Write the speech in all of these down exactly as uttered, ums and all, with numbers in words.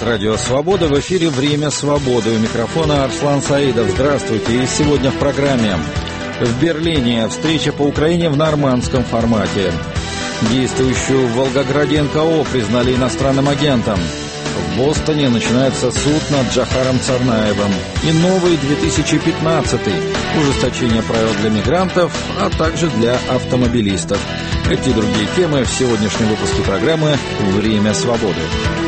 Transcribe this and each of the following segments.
Радио «Свобода». В эфире «Время свободы». У микрофона Арслан Саидов. Здравствуйте. И сегодня в программе. В Берлине встреча по Украине в нормандском формате. Действующую в Волгограде эн ка о признали иностранным агентом. В Бостоне начинается суд над Джохаром Царнаевым. И новый две тысячи пятнадцатый. Ужесточение правил для мигрантов, а также для автомобилистов. Эти и другие темы в сегодняшнем выпуске программы «Время свободы».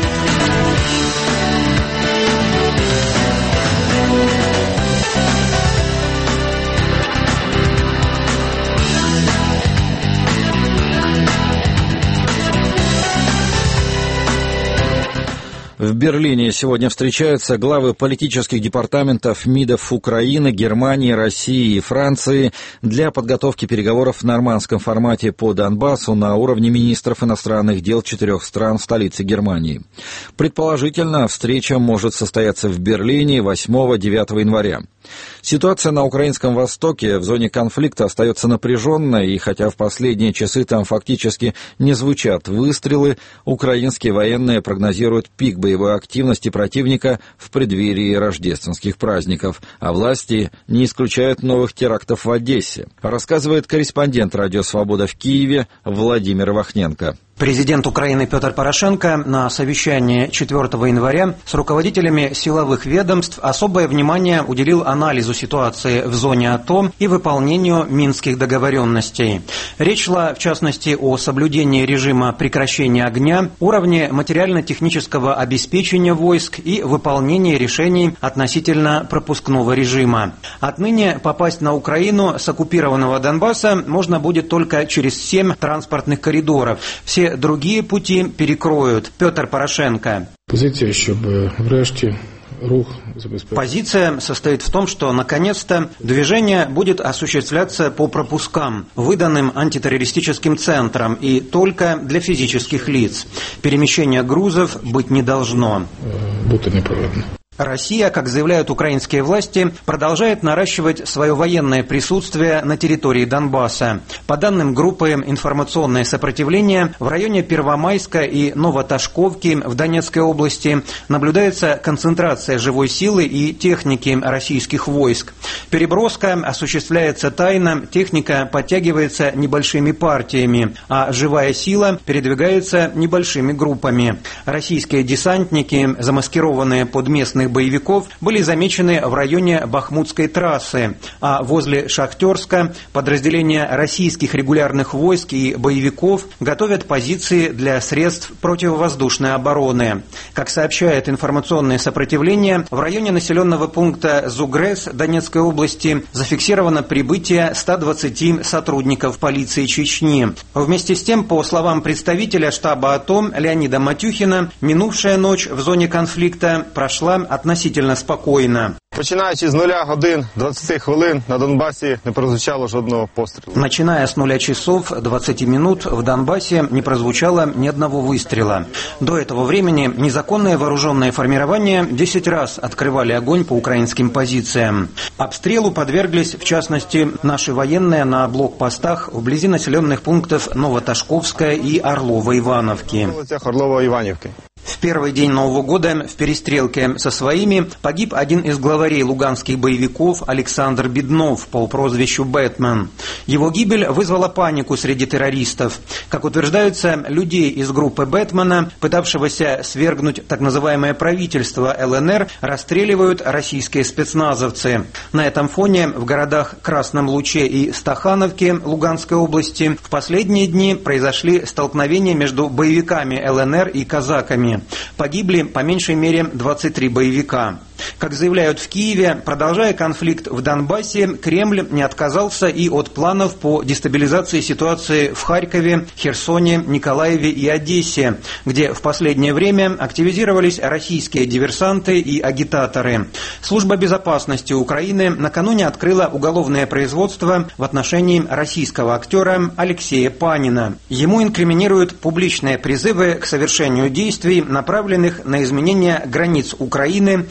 В Берлине сегодня встречаются главы политических департаментов МИДов Украины, Германии, России и Франции для подготовки переговоров в нормандском формате по Донбассу на уровне министров иностранных дел четырех стран в столице Германии. Предположительно, встреча может состояться в Берлине восьмого-девятого января. Ситуация на Украинском Востоке в зоне конфликта остается напряженной, и хотя в последние часы там фактически не звучат выстрелы, украинские военные прогнозируют пик боевой активности противника в преддверии рождественских праздников, а власти не исключают новых терактов в Одессе, рассказывает корреспондент «Радио Свобода» в Киеве Владимир Вахненко. Президент Украины Петр Порошенко на совещании четвёртого января с руководителями силовых ведомств особое внимание уделил анализу ситуации в зоне АТО и выполнению минских договоренностей. Речь шла, в частности, о соблюдении режима прекращения огня, уровне материально-технического обеспечения войск и выполнении решений относительно пропускного режима. Отныне попасть на Украину с оккупированного Донбасса можно будет только через семь транспортных коридоров. Все другие пути перекроют. Петр Порошенко. Позиция, чтобы врешті рух забезпечить. Позиция состоит в том, что наконец-то движение будет осуществляться по пропускам, выданным антитеррористическим центром, и только для физических лиц. Перемещение грузов быть не должно. Бути не проведено. Россия, как заявляют украинские власти, продолжает наращивать свое военное присутствие на территории Донбасса. По данным группы «Информационное сопротивление», в районе Первомайска и Новоташковки в Донецкой области наблюдается концентрация живой силы и техники российских войск. Переброска осуществляется тайно, техника подтягивается небольшими партиями, а живая сила передвигается небольшими группами. Российские десантники, замаскированные под местных боевиков, были замечены в районе Бахмутской трассы, а возле Шахтерска подразделения российских регулярных войск и боевиков готовят позиции для средств противовоздушной обороны. Как сообщает информационное сопротивление, в районе населенного пункта Зугрес Донецкой области зафиксировано прибытие ста двадцати сотрудников полиции Чечни. Вместе с тем, по словам представителя штаба АТО Леонида Матюхина, минувшая ночь в зоне конфликта прошла относительно спокойно. Починаючи з нуля годин двадцати хвилин на Донбасі не прозвучало жодного пострілу. Начиная с нуля часов двадцати минут в Донбассе не прозвучало ни одного выстрела. До этого времени незаконные вооруженные формирования десять раз открывали огонь по украинским позициям. Обстрелу подверглись, в частности, наши военные на блокпостах вблизи населенных пунктов Новоташковская и Орлова-Ивановки. Орлова-Ивановки. В первый день Нового года в перестрелке со своими погиб один из главарей луганских боевиков Александр Беднов по прозвищу «Бэтмен». Его гибель вызвала панику среди террористов. Как утверждается, людей из группы «Бэтмена», пытавшегося свергнуть так называемое правительство эл эн эр, расстреливают российские спецназовцы. На этом фоне в городах Красном Луче и Стахановке Луганской области в последние дни произошли столкновения между боевиками эл эн эр и казаками. Погибли по меньшей мере двадцать три боевика. Как заявляют в Киеве, продолжая конфликт в Донбассе, Кремль не отказался и от планов по дестабилизации ситуации в Харькове, Херсоне, Николаеве и Одессе, где в последнее время активизировались российские диверсанты и агитаторы. Служба безопасности Украины накануне открыла уголовное производство в отношении российского актера Алексея Панина. Ему инкриминируют публичные призывы к совершению действий, направленных на изменение границ Украины, разжигание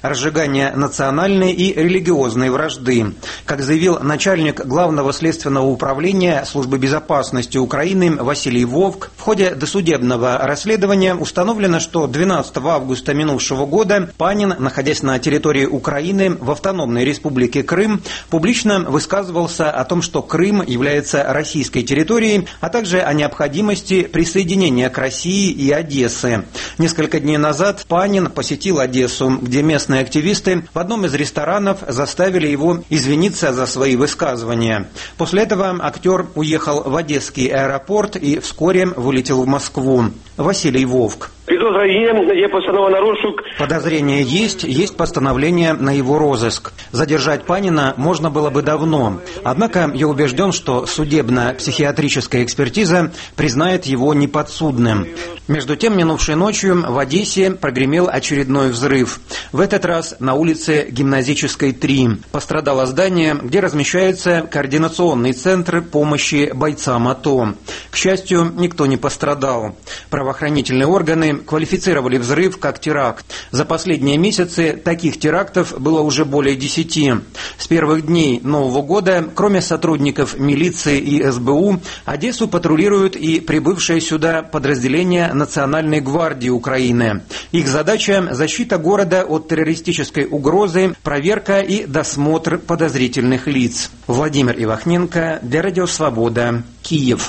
разжигания национальной и религиозной вражды. Как заявил начальник Главного следственного управления Службы безопасности Украины Василий Вовк, в ходе досудебного расследования установлено, что двенадцатого августа минувшего года Панин, находясь на территории Украины в автономной республике Крым, публично высказывался о том, что Крым является российской территорией, а также о необходимости присоединения к России и Одессы. Несколько дней назад Панин посетил Одессу, где местные активисты в одном из ресторанов заставили его извиниться за свои высказывания. После этого актер уехал в Одесский аэропорт и вскоре вылетел в Москву. Василий Вовк. Подозрение есть, есть постановление на его розыск. Задержать Панина можно было бы давно. Однако я убежден, что судебно-психиатрическая экспертиза признает его неподсудным. Между тем, минувшей ночью в Одессе прогремел очередной взрыв. В этот раз на улице Гимназической, три. Пострадало здание, где размещается координационный центр помощи бойцам АТО. К счастью, никто не пострадал. Правоохранительные органы квалифицировали взрыв как теракт. За последние месяцы таких терактов было уже более десяти. С первых дней Нового года, кроме сотрудников милиции и эс бэ у, Одессу патрулируют и прибывшие сюда подразделения Национальной гвардии Украины. Их задача – защита города от террористической угрозы, проверка и досмотр подозрительных лиц. Владимир Ивахненко для Радио Свобода, Киев.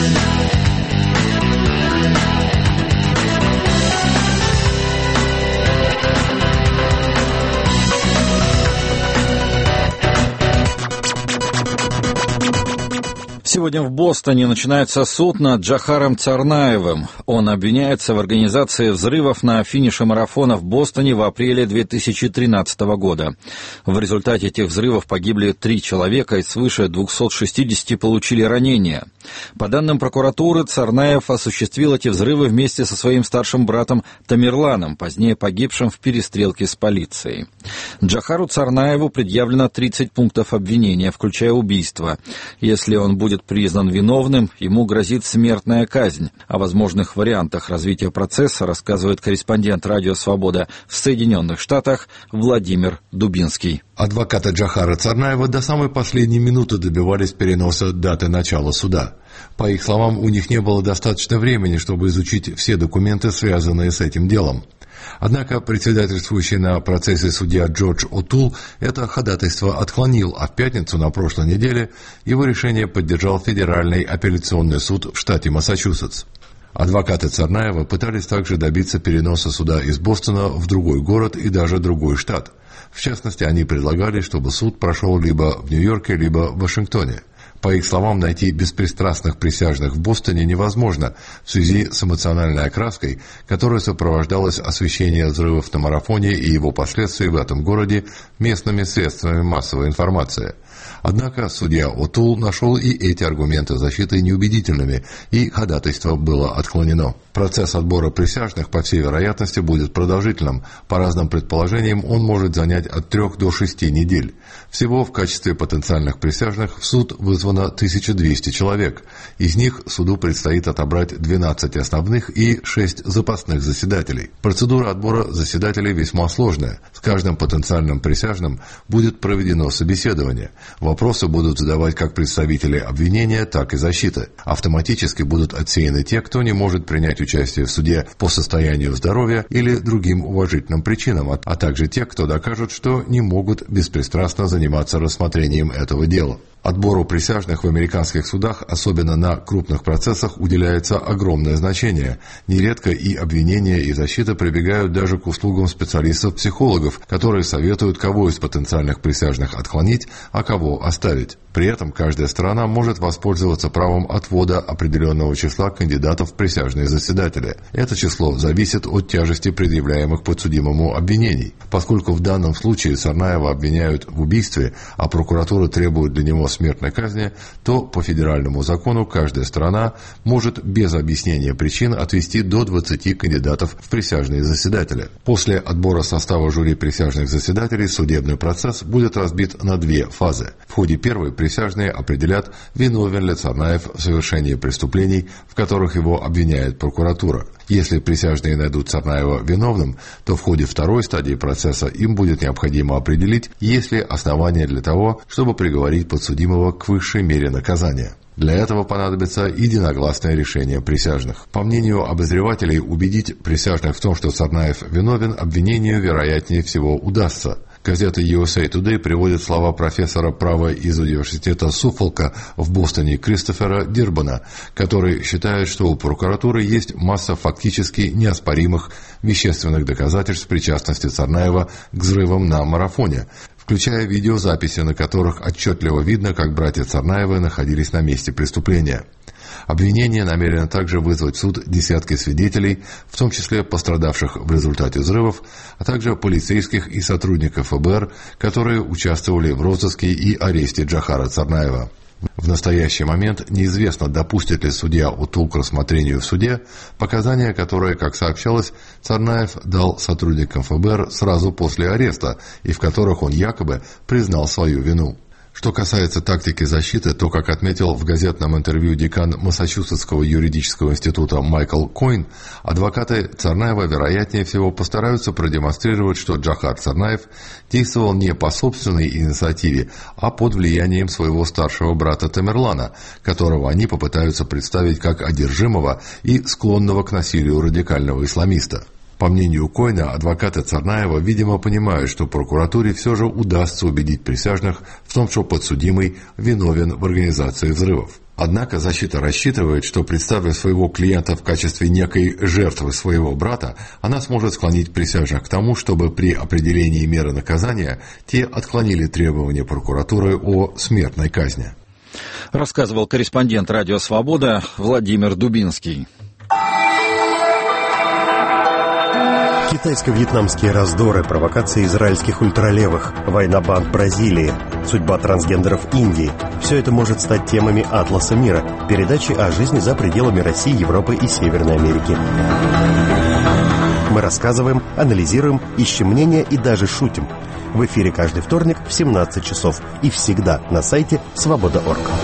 Сегодня в Бостоне начинается суд над Джохаром Царнаевым. Он обвиняется в организации взрывов на финише марафона в Бостоне в апреле две тысячи тринадцатого года. В результате этих взрывов погибли три человека и свыше двухсот шестидесяти получили ранения. По данным прокуратуры, Царнаев осуществил эти взрывы вместе со своим старшим братом Тамерланом, позднее погибшим в перестрелке с полицией. Джохару Царнаеву предъявлено тридцать пунктов обвинения, включая убийство. Если он будет признан виновным, ему грозит смертная казнь. О возможных вариантах развития процесса рассказывает корреспондент Радио Свобода в Соединенных Штатах Владимир Дубинский. Адвокаты Джохара Царнаева до самой последней минуты добивались переноса даты начала суда. По их словам, у них не было достаточно времени, чтобы изучить все документы, связанные с этим делом. Однако председательствующий на процессе судья Джордж О'Тул это ходатайство отклонил, а в пятницу на прошлой неделе его решение поддержал Федеральный апелляционный суд в штате Массачусетс. Адвокаты Царнаева пытались также добиться переноса суда из Бостона в другой город и даже другой штат. В частности, они предлагали, чтобы суд прошел либо в Нью-Йорке, либо в Вашингтоне. По их словам, найти беспристрастных присяжных в Бостоне невозможно в связи с эмоциональной окраской, которая сопровождалась освещением взрывов на марафоне и его последствий в этом городе местными средствами массовой информации. Однако судья О'Тул нашел и эти аргументы защиты неубедительными, и ходатайство было отклонено. Процесс отбора присяжных, по всей вероятности, будет продолжительным. По разным предположениям, он может занять от трех до шести недель. Всего в качестве потенциальных присяжных в суд вызвано тысяча двести человек. Из них суду предстоит отобрать двенадцать основных и шесть запасных заседателей. Процедура отбора заседателей весьма сложная. С каждым потенциальным присяжным будет проведено собеседование. Вопросы будут задавать как представители обвинения, так и защиты. Автоматически будут отсеяны те, кто не может принять участие в суде по состоянию здоровья или другим уважительным причинам, а также те, кто докажут, что не могут беспристрастно заниматься рассмотрением этого дела. Отбору присяжных в американских судах, особенно на крупных процессах, уделяется огромное значение. Нередко и обвинения, и защита прибегают даже к услугам специалистов-психологов, которые советуют, кого из потенциальных присяжных отклонить, а кого оставить. При этом каждая сторона может воспользоваться правом отвода определенного числа кандидатов в присяжные заседатели. Это число зависит от тяжести предъявляемых подсудимому обвинений. Поскольку в данном случае Царнаева обвиняют в убийстве, а прокуратура требует для него смертной казни, то по федеральному закону каждая сторона может без объяснения причин отвести до двадцати кандидатов в присяжные заседатели. После отбора состава жюри присяжных заседателей судебный процесс будет разбит на две фазы. В ходе первой присяжные определят, виновен ли Царнаев в совершении преступлений, в которых его обвиняет прокуратура. Если присяжные найдут Царнаева виновным, то в ходе второй стадии процесса им будет необходимо определить, есть ли основания для того, чтобы приговорить подсудимого к высшей мере наказания. Для этого понадобится единогласное решение присяжных. По мнению обозревателей, убедить присяжных в том, что Царнаев виновен, обвинению, вероятнее всего, удастся. Газета ю эс эй Today приводит слова профессора права из университета Суффолка в Бостоне Кристофера Дирбана, который считает, что у прокуратуры есть масса фактически неоспоримых вещественных доказательств причастности Царнаева к взрывам на марафоне, включая видеозаписи, на которых отчетливо видно, как братья Царнаевы находились на месте преступления. Обвинение намерено также вызвать в суд десятки свидетелей, в том числе пострадавших в результате взрывов, а также полицейских и сотрудников эф бэ эр, которые участвовали в розыске и аресте Джохара Царнаева. В настоящий момент неизвестно, допустит ли судья Утул к рассмотрению в суде показания, которые, как сообщалось, Царнаев дал сотрудникам эф бэ эр сразу после ареста и в которых он якобы признал свою вину. Что касается тактики защиты, то, как отметил в газетном интервью декан Массачусетского юридического института Майкл Койн, адвокаты Царнаева, вероятнее всего, постараются продемонстрировать, что Джохар Царнаев действовал не по собственной инициативе, а под влиянием своего старшего брата Тамерлана, которого они попытаются представить как одержимого и склонного к насилию радикального исламиста. По мнению Койна, адвокаты Царнаева, видимо, понимают, что прокуратуре все же удастся убедить присяжных в том, что подсудимый виновен в организации взрывов. Однако защита рассчитывает, что, представив своего клиента в качестве некой жертвы своего брата, она сможет склонить присяжных к тому, чтобы при определении меры наказания те отклонили требования прокуратуры о смертной казни. Рассказывал корреспондент «Радио Свобода» Владимир Дубинский. Китайско-вьетнамские раздоры, провокации израильских ультралевых, война банд Бразилии, судьба трансгендеров Индии – все это может стать темами «Атласа мира» – передачи о жизни за пределами России, Европы и Северной Америки. Мы рассказываем, анализируем, ищем мнения и даже шутим. В эфире каждый вторник в семнадцать часов и всегда на сайте свобода точка орг.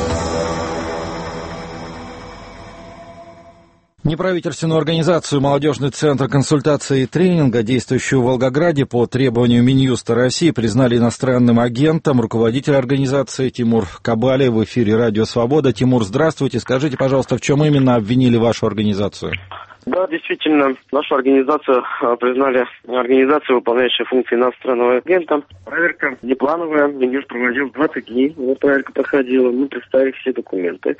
Неправительственную организацию «Молодежный центр консультации и тренинга», действующую в Волгограде по требованию Минюста России, признали иностранным агентом. Руководитель организации Тимур Кабали в эфире «Радио Свобода». Тимур, здравствуйте. Скажите, пожалуйста, в чем именно обвинили вашу организацию? Да, действительно, нашу организацию признали организацией, выполняющей функции иностранного агента. Проверка неплановая, Минюст проводил двадцать дней, вот проверка проходила, мы представили все документы.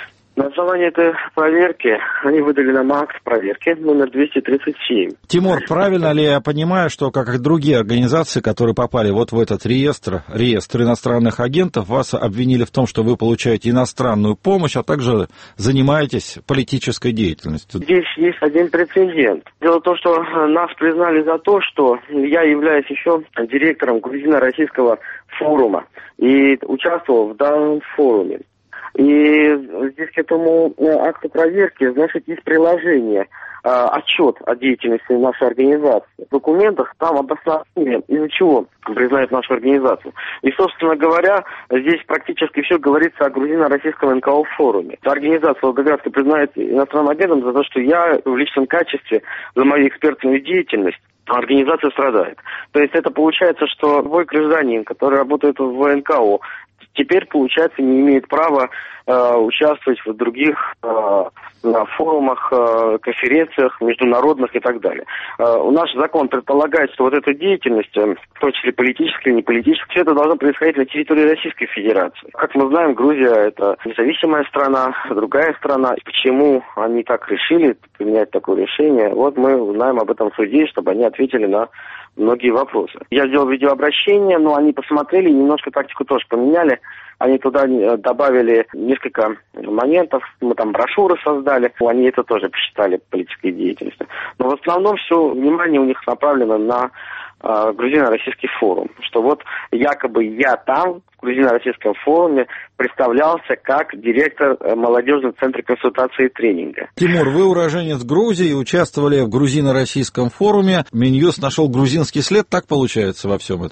На основании этой проверки они выдали нам акт проверки номер двести тридцать семь. Тимур, правильно ли я понимаю, что, как и другие организации, которые попали вот в этот реестр, реестр иностранных агентов, вас обвинили в том, что вы получаете иностранную помощь, а также занимаетесь политической деятельностью? Здесь есть один прецедент. Дело в том, что нас признали за то, что я являюсь еще директором грузино-российского форума и участвовал в данном форуме. И здесь к этому акту проверки, значит, есть приложение, э, отчет о деятельности нашей организации. В документах там обоснование, из-за чего признают нашу организацию. И, собственно говоря, здесь практически все говорится о грузино-российском эн ка о форуме. Организация Волгоградская признает иностранным агентом за то, что я в личном качестве за мою экспертную деятельность организация страдает. То есть это получается, что любой гражданин, который работает в эн ка о, теперь, получается, не имеет права э, участвовать в других э, на форумах, э, конференциях международных и так далее. Э, наш закон предполагает, что вот эта деятельность, э, в том числе политическая, не политическая, все это должно происходить на территории Российской Федерации. Как мы знаем, Грузия – это независимая страна, другая страна. Почему они так решили принять такое решение? Вот мы узнаем об этом в суде, чтобы они ответили на многие вопросы. Я сделал видеообращение, но они посмотрели и немножко тактику тоже поменяли. Они туда добавили несколько моментов, мы там брошюры создали, они это тоже посчитали политической деятельностью. Но в основном все внимание у них направлено на э, грузино-российский форум, что вот якобы я там, в грузино-российском форуме, представлялся как директор молодежного центра консультации и тренинга. Тимур, вы уроженец Грузии, участвовали в грузино-российском форуме. Минюст нашел грузинский след, так получается во всем этом? Уже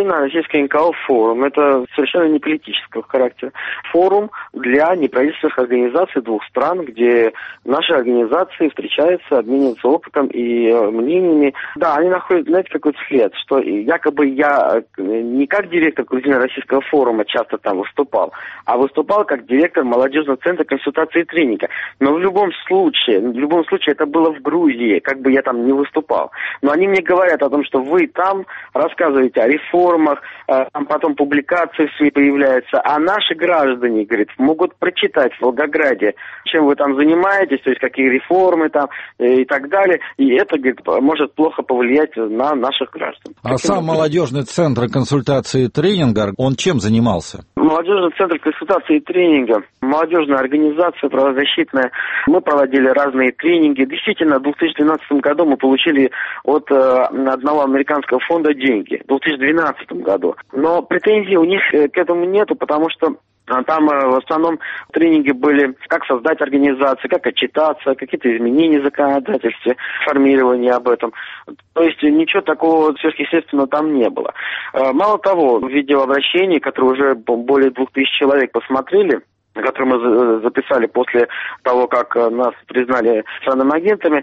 Грузино-российский эн ка о форум. Это совершенно не политического характера. Форум для неправительственных организаций двух стран, где наши организации встречаются, обмениваются опытом и мнениями. Да, они находят, знаете, какой-то след, что якобы я не как директор Грузино-российского форума часто там выступал, а выступал как директор молодежного центра консультации и тренинга. Но в любом случае, в любом случае это было в Грузии, как бы я там не выступал. Но они мне говорят о том, что вы там рассказываете о реформах, там потом публикации в СМИ появляются, а наши граждане, говорит, могут прочитать в Волгограде, чем вы там занимаетесь, то есть какие реформы там и так далее, и это, говорит, может плохо повлиять на наших граждан. А Таким сам образом. Молодежный центр консультации и тренинга, он чем занимался? Молодежный центр консультации и тренинга, молодежная организация правозащитная. Мы проводили разные тренинги. Действительно, в две тысячи двенадцатом году мы получили от э, одного американского фонда деньги. В две тысячи двенадцатом году. Но претензий у них к этому нету, потому что там э, в основном тренинги были, как создать организацию, как отчитаться, какие-то изменения в законодательстве, формирование об этом. То есть ничего такого сверхъестественного там не было. Э, мало того, в видеообращении, которое уже более двух тысяч человек посмотрели, которые мы записали после того, как нас признали иностранными агентами,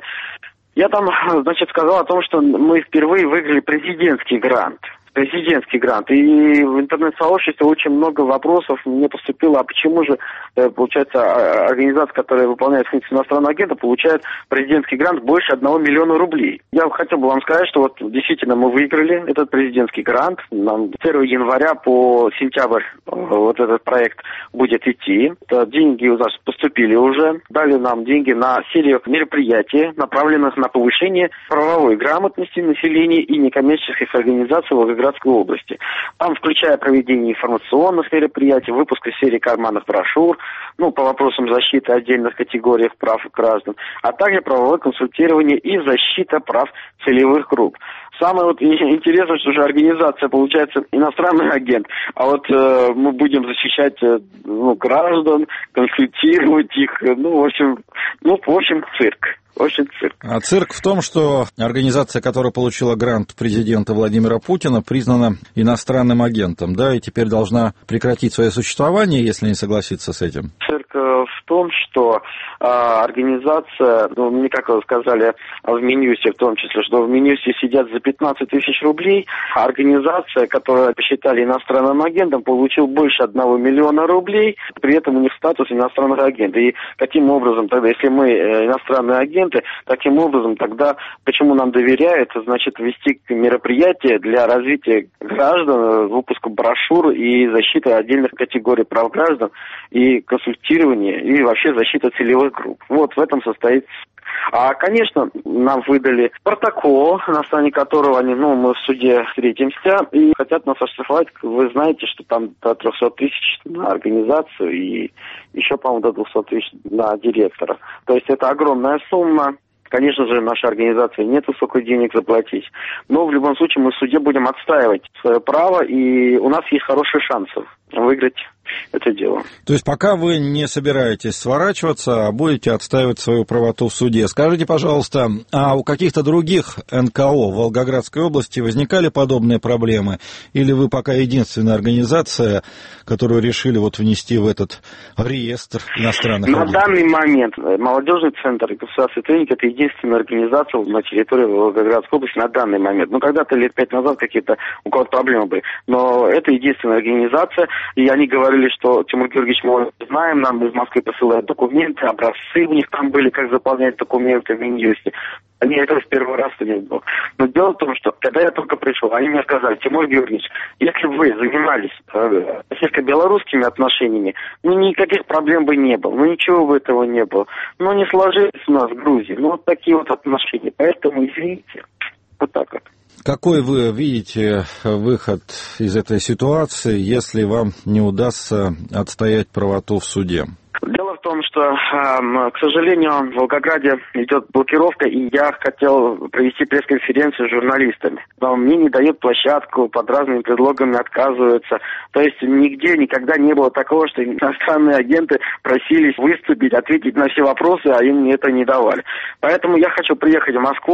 я там, значит, сказал о том, что мы впервые выиграли президентский грант. Президентский грант. И в интернет-сообществе очень много вопросов мне поступило, а почему же, получается, организация, которая выполняет функцию иностранного агента, получает президентский грант больше одного миллиона рублей. Я хотел бы вам сказать, что вот действительно мы выиграли этот президентский грант. Нам с первого января по сентябрь вот этот проект будет идти. Деньги у нас поступили уже. Дали нам деньги на серию мероприятий, направленных на повышение правовой грамотности населения и некоммерческих организаций в Волгоградской области. Там, включая проведение информационных мероприятий, выпуск серии карманных брошюр, ну, по вопросам защиты отдельных категорий прав граждан, а также правовое консультирование и защита прав целевых групп. Самое вот интересное, что же организация, получается, иностранный агент, а вот э, мы будем защищать э, ну, граждан, консультировать их, ну, в общем, ну, в общем, цирк. Очень цирк. А цирк в том, что организация, которая получила грант президента Владимира Путина, признана иностранным агентом, да, и теперь должна прекратить свое существование, если не согласиться с этим. Цирк в том, что э, организация, ну, мне как вы сказали, в Минюсте в том числе, что в Минюсте сидят за пятнадцать тысяч рублей, а организация, которую посчитали иностранным агентом, получила больше одного миллиона рублей, при этом у них статус иностранного агента. И каким образом тогда, если мы э, иностранные агенты, таким образом тогда, почему нам доверяют, значит, вести мероприятия для развития граждан, выпуска брошюр и защиты отдельных категорий прав граждан, и консультирование, и вообще защита целевых групп. Вот в этом состоит. А, конечно, нам выдали протокол, на основании которого они, ну, мы в суде встретимся и хотят нас оштрафовать. Вы знаете, что там до трехсот тысяч на организацию и еще, по-моему, до двухсот тысяч на директора. То есть это огромная сумма. Конечно же, нашей организации нет столько денег заплатить. Но в любом случае мы в суде будем отстаивать свое право, и у нас есть хорошие шансы выиграть это дело. То есть пока вы не собираетесь сворачиваться, а будете отстаивать свою правоту в суде. Скажите, пожалуйста, а у каких-то других эн ка о в Волгоградской области возникали подобные проблемы? Или вы пока единственная организация, которую решили вот внести в этот реестр иностранных На агентов? данный момент молодежный центр консультации и тренинг — это единственная организация на территории Волгоградской области на данный момент. Ну, когда-то лет пять назад какие-то у кого-то проблемы были. Но это единственная организация, и они говорили, что, Тимур Георгиевич, мы знаем, нам из Москвы посылают документы, образцы у них там были, как заполнять документы в Минюсте. Они этого в первый раз не было. Но дело в том, что когда я только пришел, они мне сказали: Тимур Георгиевич, если бы вы занимались э, российско-белорусскими отношениями, ну никаких проблем бы не было, ну ничего бы этого не было. Ну не сложились у нас в Грузии, ну вот такие вот отношения. Поэтому извините, вот так вот. Какой вы видите выход из этой ситуации, если вам не удастся отстоять правоту в суде? Дело в том, что, э, к сожалению, в Волгограде идет блокировка, и я хотел провести пресс-конференцию с журналистами. Но мне не дают площадку, под разными предлогами отказываются. То есть нигде никогда не было такого, что иностранные агенты просились выступить, ответить на все вопросы, а им это не давали. Поэтому я хочу приехать в Москву,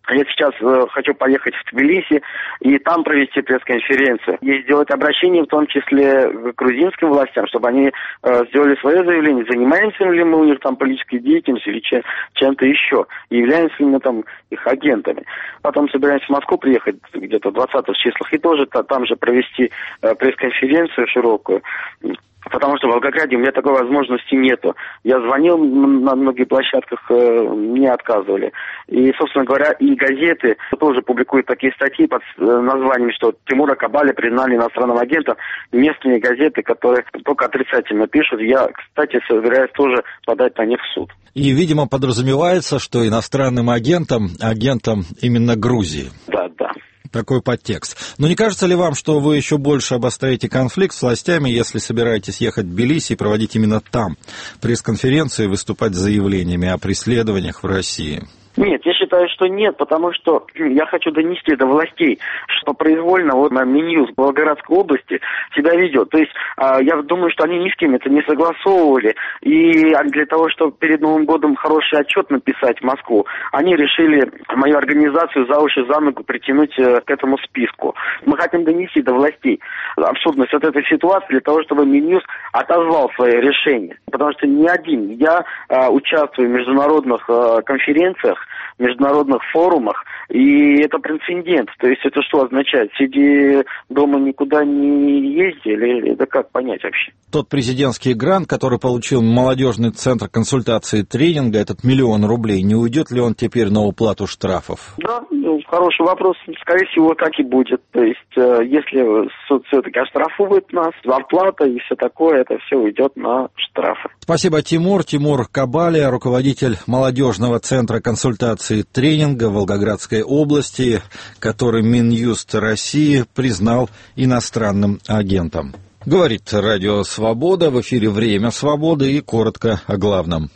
Я сейчас э, хочу поехать в Тбилиси и там провести пресс-конференцию. И сделать обращение, в том числе к грузинским властям, чтобы они э, сделали свое заявление, занимаемся ли мы у них там политической деятельностью или чем- чем-то еще, и являемся ли мы там их агентами. Потом собираемся в Москву приехать где-то в двадцатых числах и тоже там же провести э, пресс-конференцию широкую. Потому что в Волгограде у меня такой возможности нету. Я звонил на многих площадках, мне отказывали. И, собственно говоря, и газеты тоже публикуют такие статьи под названием, что Тимура Кабаля признали иностранным агентом. Местные газеты, которые только отрицательно пишут. Я, кстати, собираюсь тоже подать на них в суд. И, видимо, подразумевается, что иностранным агентом, агентом именно Грузии. Да, да. Такой подтекст. Но не кажется ли вам, что вы еще больше обостряете конфликт с властями, если собираетесь ехать в Тбилиси и проводить именно там пресс-конференции и выступать с заявлениями о преследованиях в России? Нет, я считаю, что нет, потому что я хочу донести до властей, что произвольно вот Минюст Волгоградской области себя ведет. То есть э, я думаю, что они ни с кем это не согласовывали. И для того, чтобы перед Новым годом хороший отчет написать в Москву, они решили мою организацию за уши, за ногу притянуть э, к этому списку. Мы хотим донести до властей абсурдность вот этой ситуации для того, чтобы Минюст отозвал свое решение. Потому что не один. Я э, участвую в международных э, конференциях, международных форумах, и это прецедент. То есть это что означает? Сиди дома, никуда не езди, или это как понять вообще? Тот президентский грант, который получил молодежный центр консультации и тренинга, этот миллион рублей, не уйдет ли он теперь на уплату штрафов? Да, ну, хороший вопрос. Скорее всего, так и будет. То есть, э, если суд все-таки оштрафует нас, зарплата и все такое, это все уйдет на штрафы. Спасибо, Тимур. Тимур Кабаля, руководитель молодежного центра консультации и тренинга в Волгоградской области, который Минюст России признал иностранным агентом. Говорит Радио Свобода, в эфире «Время свободы» и коротко о главном.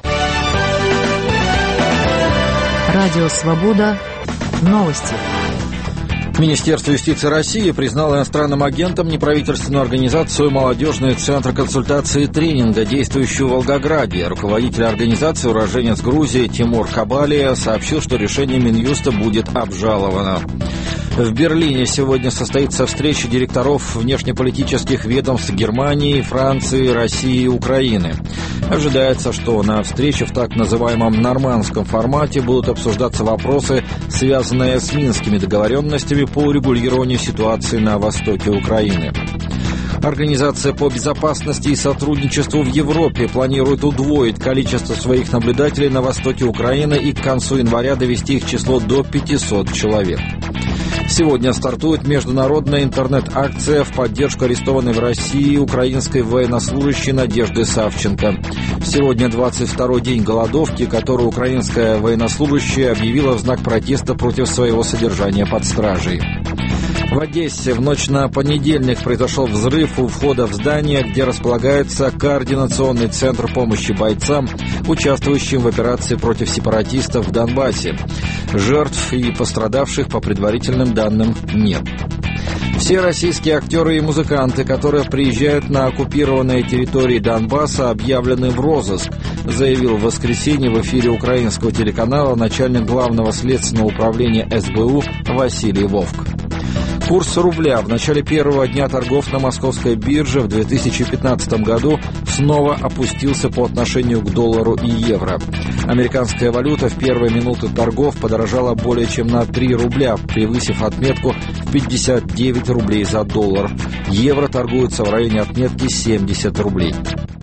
Радио Свобода. Новости. Министерство юстиции России признало иностранным агентом неправительственную организацию «Молодежный центр консультации и тренинга», действующую в Волгограде. Руководитель организации, уроженец Грузии Тимур Кабаля, сообщил, что решение Минюста будет обжаловано. В Берлине сегодня состоится встреча директоров внешнеполитических ведомств Германии, Франции, России и Украины. Ожидается, что на встрече в так называемом нормандском формате будут обсуждаться вопросы, связанные с минскими договоренностями по урегулированию ситуации на востоке Украины. Организация по безопасности и сотрудничеству в Европе планирует удвоить количество своих наблюдателей на востоке Украины и к концу января довести их число до пятисот человек. Сегодня стартует международная интернет-акция в поддержку арестованной в России украинской военнослужащей Надежды Савченко. Сегодня двадцать второй день голодовки, которую украинская военнослужащая объявила в знак протеста против своего содержания под стражей. В Одессе в ночь на понедельник произошел взрыв у входа в здание, где располагается координационный центр помощи бойцам, участвующим в операции против сепаратистов в Донбассе. Жертв и пострадавших, по предварительным данным, нет. Все российские актеры и музыканты, которые приезжают на оккупированные территории Донбасса, объявлены в розыск, заявил в воскресенье в эфире украинского телеканала начальник главного следственного управления эс бэ у Василий Вовк. Курс рубля в начале первого дня торгов на московской бирже в две тысячи пятнадцатом году снова опустился по отношению к доллару и евро. Американская валюта в первые минуты торгов подорожала более чем на три рубля, превысив отметку в пятьдесят девять рублей за доллар. Евро торгуется в районе отметки семьдесят рублей.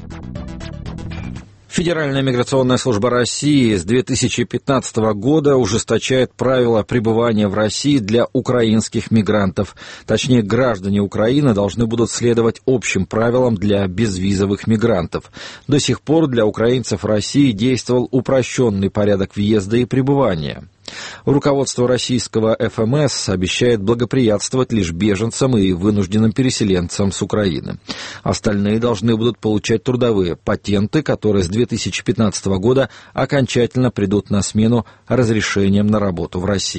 Федеральная миграционная служба России с две тысячи пятнадцатого года ужесточает правила пребывания в России для украинских мигрантов. Точнее, граждане Украины должны будут следовать общим правилам для безвизовых мигрантов. До сих пор для украинцев России действовал упрощенный порядок въезда и пребывания. Руководство российского эф эм эс обещает благоприятствовать лишь беженцам и вынужденным переселенцам с Украины. Остальные должны будут получать трудовые патенты, которые с две тысячи пятнадцатого года окончательно придут на смену разрешениям на работу в России.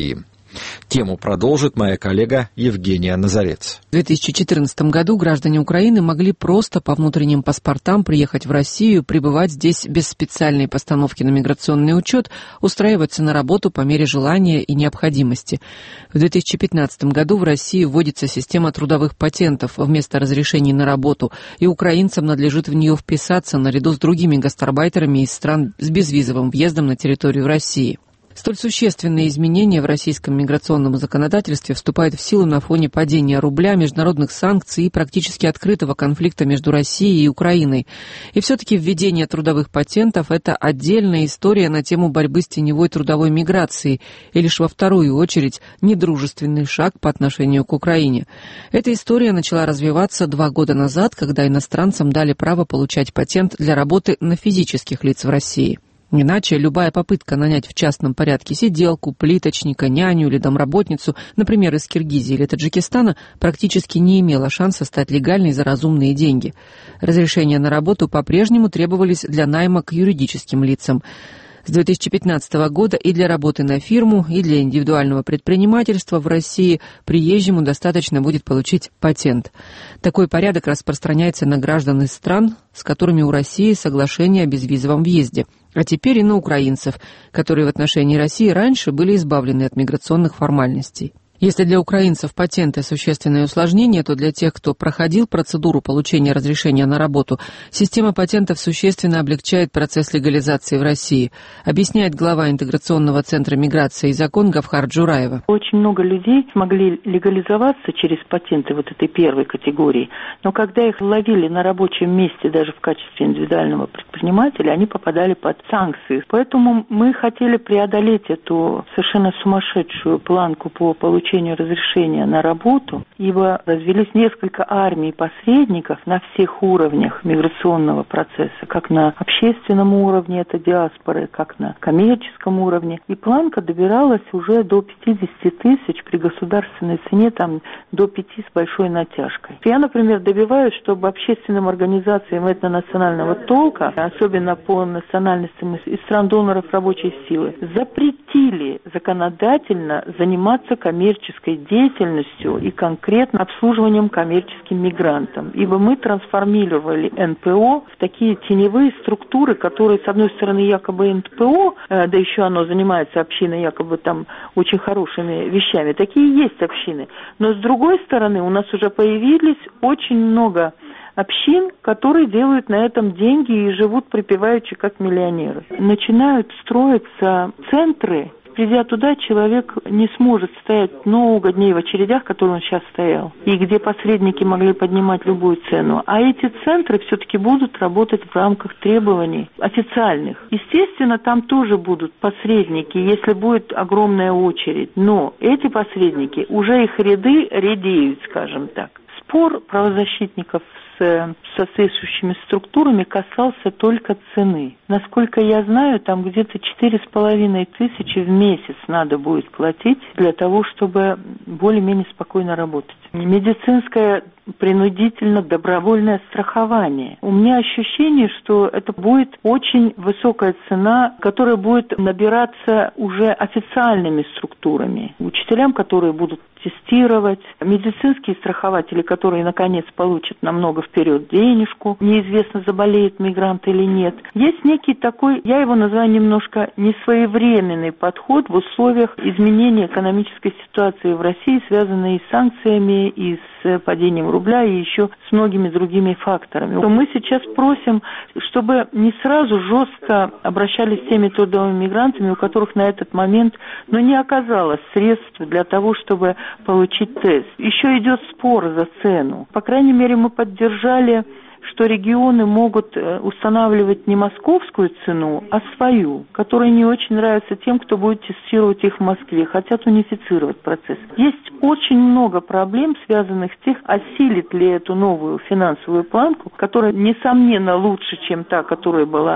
Тему продолжит моя коллега Евгения Назарец. В две тысячи четырнадцатом году граждане Украины могли просто по внутренним паспортам приехать в Россию, пребывать здесь без специальной постановки на миграционный учет, устраиваться на работу по мере желания и необходимости. В две тысячи пятнадцатом году в России вводится система трудовых патентов вместо разрешений на работу, и украинцам надлежит в нее вписаться наряду с другими гастарбайтерами из стран с безвизовым въездом на территорию России. Столь существенные изменения в российском миграционном законодательстве вступают в силу на фоне падения рубля, международных санкций и практически открытого конфликта между Россией и Украиной. И все-таки введение трудовых патентов – это отдельная история на тему борьбы с теневой трудовой миграцией и лишь во вторую очередь недружественный шаг по отношению к Украине. Эта история начала развиваться два года назад, когда иностранцам дали право получать патент для работы на физических лиц в России. Иначе любая попытка нанять в частном порядке сиделку, плиточника, няню или домработницу, например, из Киргизии или Таджикистана, практически не имела шанса стать легальной за разумные деньги. Разрешения на работу по-прежнему требовались для найма к юридическим лицам. С две тысячи пятнадцатого года и для работы на фирму, и для индивидуального предпринимательства в России приезжему достаточно будет получить патент. Такой порядок распространяется на граждан из стран, с которыми у России соглашение о безвизовом въезде, а теперь и на украинцев, которые в отношении России раньше были избавлены от миграционных формальностей. Если для украинцев патенты – существенное усложнение, то для тех, кто проходил процедуру получения разрешения на работу, система патентов существенно облегчает процесс легализации в России, объясняет глава интеграционного центра миграции и закон Гавхар Джураева. Очень много людей смогли легализоваться через патенты вот этой первой категории, но когда их ловили на рабочем месте даже в качестве индивидуального предпринимателя, они попадали под санкции. Поэтому мы хотели преодолеть эту совершенно сумасшедшую планку по получению разрешения на работу, ибо развелись несколько армий посредников на всех уровнях миграционного процесса, как на общественном уровне, это диаспоры, как на коммерческом уровне. И планка добиралась уже до пятьдесят тысяч при государственной цене, там до пяти с большой натяжкой. Я, например, добиваюсь, чтобы общественным организациям этнонационального толка, особенно по национальностям из стран-доноров рабочей силы, запретили законодательно заниматься коммерческим деятельностью и конкретно обслуживанием коммерческим мигрантам. Ибо мы трансформировали эн пэ о в такие теневые структуры, которые, с одной стороны, якобы эн пэ о, э, да еще оно занимается общиной якобы там очень хорошими вещами. Такие есть общины. Но с другой стороны, у нас уже появились очень много общин, которые делают на этом деньги и живут припеваючи как миллионеры. Начинают строиться центры. Придя туда, человек не сможет стоять много дней в очередях, в которых он сейчас стоял, и где посредники могли поднимать любую цену. А эти центры все-таки будут работать в рамках требований официальных. Естественно, там тоже будут посредники, если будет огромная очередь. Но эти посредники, уже их ряды редеют, скажем так. Спор правозащитников с соответствующими структурами касался только цены. Насколько я знаю, там где-то четыре с половиной тысячи в месяц надо будет платить для того, чтобы более-менее спокойно работать. Медицинское принудительно добровольное страхование. У меня ощущение, что это будет очень высокая цена, которая будет набираться уже официальными структурами. Учителям, которые будут тестировать, медицинские страхователи, которые наконец получат намного вперед денежку, неизвестно, заболеет мигрант или нет. Есть некий такой, я его называю немножко несвоевременный подход в условиях изменения экономической ситуации в России, связанной и с санкциями, и с падением рубля, и еще с многими другими факторами. Мы сейчас просим, чтобы не сразу жестко обращались с теми трудовыми мигрантами, у которых на этот момент, но не оказалось средств для того, чтобы получить тест. Еще идет спор за цену. По крайней мере, мы поддержали, что регионы могут устанавливать не московскую цену, а свою, которая не очень нравится тем, кто будет тестировать их в Москве, хотят унифицировать процесс. Есть очень много проблем, связанных с тем, осилит ли эту новую финансовую планку, которая, несомненно, лучше, чем та, которая была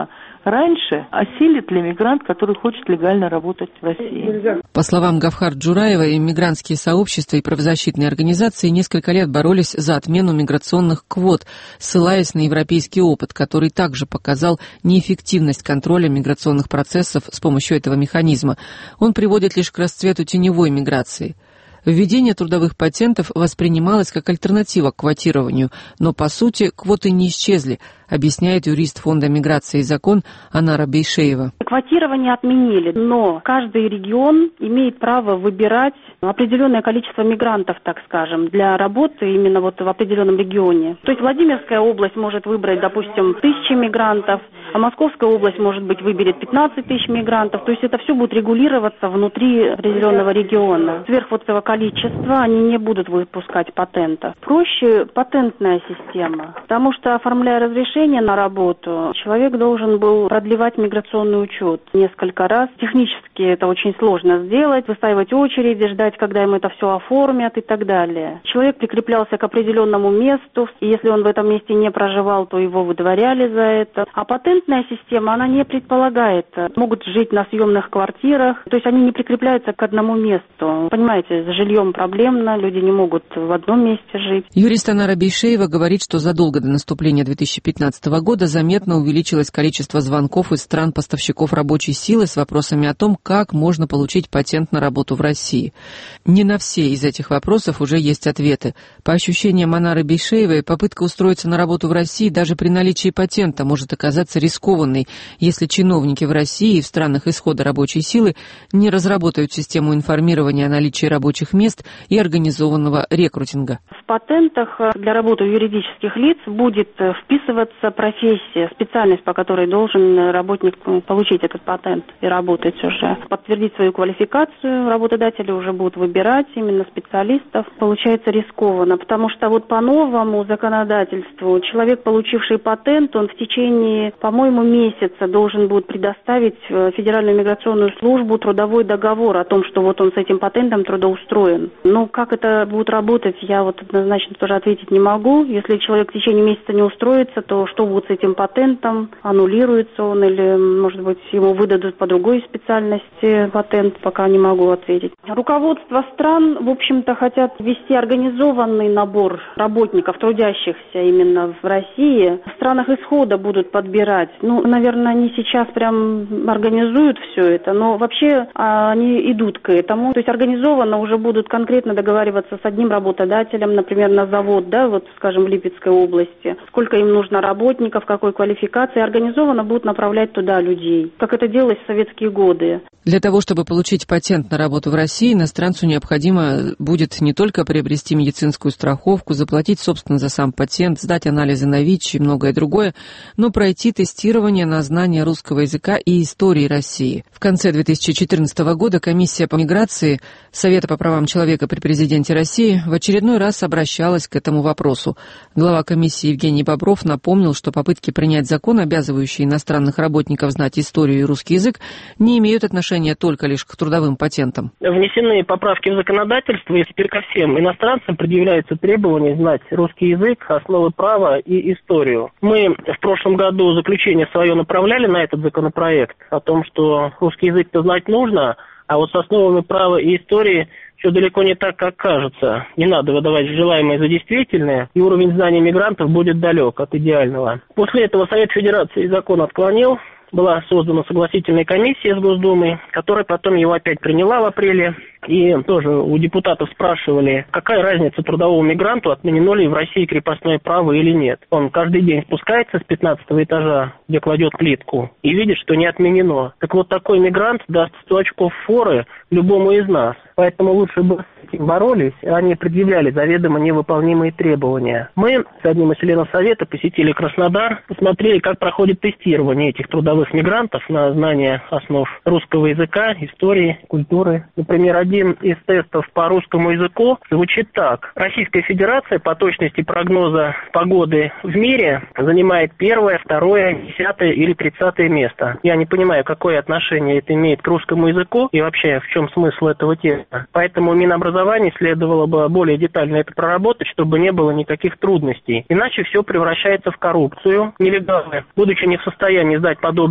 раньше, осилит ли мигрант, который хочет легально работать в России. По словам Гавхар Джураева, иммигрантские сообщества и правозащитные организации несколько лет боролись за отмену миграционных квот, ссылаясь на европейский опыт, который также показал неэффективность контроля миграционных процессов с помощью этого механизма. Он приводит лишь к расцвету теневой миграции. Введение трудовых патентов воспринималось как альтернатива к квотированию, но, по сути, квоты не исчезли, объясняет юрист Фонда миграции и закон Анара Бейшеева. Квотирование отменили, но каждый регион имеет право выбирать определенное количество мигрантов, так скажем, для работы именно вот в определенном регионе. То есть Владимирская область может выбрать, допустим, тысячи мигрантов, а Московская область, может быть, выберет пятнадцать тысяч мигрантов. То есть это все будет регулироваться внутри определенного региона. Сверх вот этого количества они не будут выпускать патентов. Проще патентная система, потому что, оформляя разрешение на работу, человек должен был продлевать миграционный учет несколько раз. Технически это очень сложно сделать, выстаивать очереди, ждать, когда им это все оформят и так далее. Человек прикреплялся к определенному месту, и если он в этом месте не проживал, то его выдворяли за это. А патентная система, она не предполагает. Могут жить на съемных квартирах, то есть они не прикрепляются к одному месту. Понимаете, с жильем проблемно, люди не могут в одном месте жить. Юрист Анара Бейшеева говорит, что задолго до наступления две тысячи пятнадцатого года заметно увеличилось количество звонков из стран-поставщиков рабочей силы с вопросами о том, как можно получить патент на работу в России. Не на все из этих вопросов уже есть ответы. По ощущениям Анары Бейшеевой, попытка устроиться на работу в России даже при наличии патента может оказаться рискованной, если чиновники в России и в странах исхода рабочей силы не разработают систему информирования о наличии рабочих мест и организованного рекрутинга. В патентах для работы юридических лиц будет вписываться профессия, специальность, по которой должен работник получить этот патент и работать уже. Подтвердить свою квалификацию работодатели уже будут выбирать именно специалистов. Получается рискованно, потому что вот по новому законодательству человек, получивший патент, он в течение, по-моему, месяца должен будет предоставить в Федеральную миграционную службу трудовой договор о том, что вот он с этим патентом трудоустроен. Но как это будет работать, я вот однозначно тоже ответить не могу. Если человек в течение месяца не устроится, то что будет с этим патентом? Аннулируется он или, может быть, ему выдадут по другой специальности патент? Пока не могу ответить. Руководство стран, в общем-то, хотят ввести организованный набор работников, трудящихся именно в России. В странах исхода будут подбирать. Ну, наверное, они сейчас прям организуют все это, но вообще они идут к этому. То есть организованно уже будут конкретно договариваться с одним работодателем, например, на завод, да, вот, скажем, в Липецкой области. Сколько им нужно работников, какой квалификации. Организованно будут направлять туда людей, как это делалось в советские годы. Для того, чтобы получить патент на работу в России, иностранцу необходимо будет не только приобрести медицинскую страховку, заплатить, собственно, за сам патент, сдать анализы на ВИЧ и многое другое, но пройти тестирование на знание русского языка и истории России. В конце две тысячи четырнадцатого года комиссия по миграции Совета по правам человека при президенте России в очередной раз обращалась к этому вопросу. Глава комиссии Евгений Бобров напомнил, что попытки принять закон, обязывающий иностранных работников знать историю и русский язык, не имеют отношения только лишь к трудовым патентам. Внесены поправки в законодательство, и теперь ко всем иностранцам предъявляется требование знать русский язык, основы права и историю. Мы в прошлом году заключение свое направляли на этот законопроект о том, что русский язык-то знать нужно, а вот с основами права и истории все далеко не так, как кажется. Не надо выдавать желаемое за действительное, и уровень знаний мигрантов будет далек от идеального. После этого Совет Федерации закон отклонил. Была создана согласительная комиссия с Госдумой, которая потом его опять приняла в апреле. И тоже у депутатов спрашивали, какая разница трудовому мигранту, отменено ли в России крепостное право или нет. Он каждый день спускается с пятнадцатого этажа, где кладет плитку, и видит, что не отменено. Так вот, такой мигрант даст сто очков форы любому из нас. Поэтому лучше бы с этим боролись, а не предъявляли заведомо невыполнимые требования. Мы с одним из членов Совета посетили Краснодар, посмотрели, как проходит тестирование этих трудовых мигрантов на знание основ русского языка, истории, культуры. Например, один Один из тестов по русскому языку звучит так. Российская Федерация по точности прогноза погоды в мире занимает первое, второе, десятое или тридцатое место. Я не понимаю, какое отношение это имеет к русскому языку и вообще в чем смысл этого теста. Поэтому Минобразованию следовало бы более детально это проработать, чтобы не было никаких трудностей. Иначе все превращается в коррупцию. Нелегалы, будучи не в состоянии сдать подобные